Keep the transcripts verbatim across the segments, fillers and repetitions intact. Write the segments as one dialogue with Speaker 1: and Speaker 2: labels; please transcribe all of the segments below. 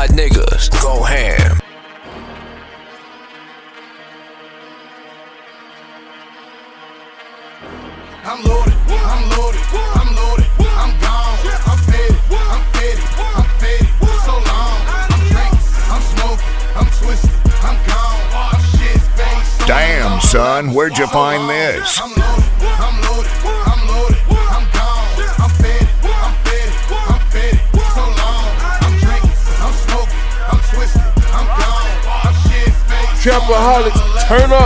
Speaker 1: Y'all niggas go ham.
Speaker 2: I'm loaded, I'm loaded, I'm loaded, I'm gone, I'm faded, I'm faded, I'm faded, so long. I'm drinking, I'm smoking, I'm twisted, I'm gone, my shit's face.
Speaker 3: Damn, son, where'd you find this?
Speaker 2: I'm loaded, I'm loaded, I'm loaded, I'm gone, I'm faded, I'm faded, I'm faded, so long. I'm drinking, I'm smoking, I'm twisted, I'm gone, my shit's face.
Speaker 4: Trapaholics, turn up.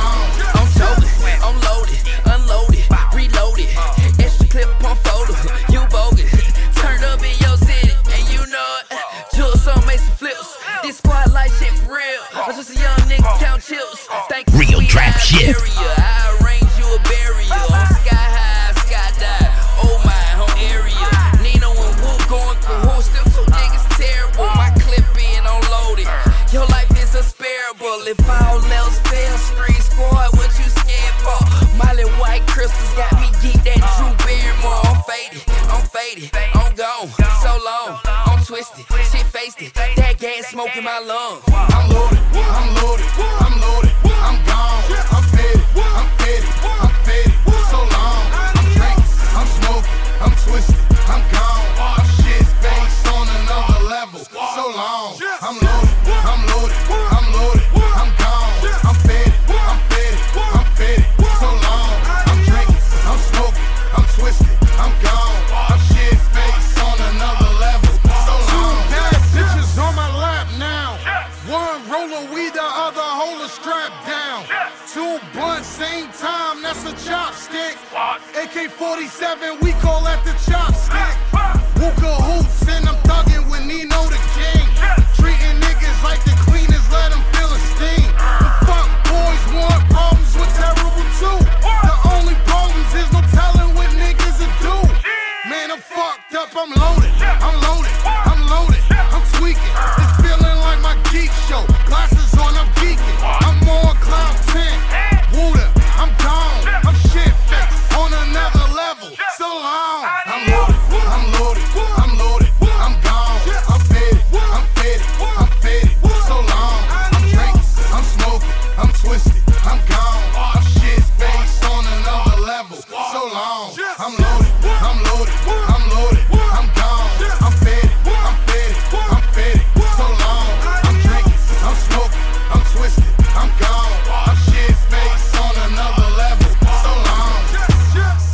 Speaker 5: I'm choking, I'm loaded, unloaded, reloaded. Extra clip on photo, you bogus. Turned up in your city, and you know it. Jules on make some flips. This squad like shit for real. I'm just a young nigga count chips. Thank you,
Speaker 6: Real trap shit.
Speaker 5: I arrange you a burial. I'm sky high, sky dive. Oh my, home area. Nino and Woo going through. Still two niggas terrible. My clip being unloaded. Your life is unsparable. If all else fails, street squad, what you scared for? Molly white crystals got me geek that Drew Barrymore. I'm faded, I'm faded, I'm gone, so long, I'm twisted, shit faced it, that gas smoke in my lungs.
Speaker 2: I'm loaded, I'm loaded, I'm loaded, I'm gone, I'm faded, I'm faded, I'm faded, so long. I'm drinking, I'm smoking, I'm twisted, I'm gone, my shit's face on another level, so long. I'm loaded, I'm loaded, I'm loaded, I'm gone, I'm faded, I'm faded, I'm faded, so long. I'm drinking, I'm smoking, I'm twisted, I'm gone, my shit's face on another level, so long. Two bad bitches on my lap now. One roll of weed, the other hold a strap down. Two blunts, same time, that's a chopstick. A K forty-seven, we call that the chopstick. Wooka hoops, and I'm thugging with Nino the King. Treating niggas like the cleaners, let them feel a steam. The fuck boys want problems with terrible too. The only problems is no telling what niggas will do. Man, I'm fucked up, I'm loaded, I'm loaded, I'm loaded, I'm tweaking. It's feeling like my geek show. Glasses on, I'm geeking. I'm on cloud ten. Wooda, I'm gone. I'm shit faced on another level. So long. I'm loaded, I'm loaded, I'm loaded, I'm gone. I'm faded, I'm faded, I'm faded. So long. I'm drinking, I'm smoking, I'm twisted, I'm gone. My shit's face on another level. So long. I'm loaded, I'm loaded,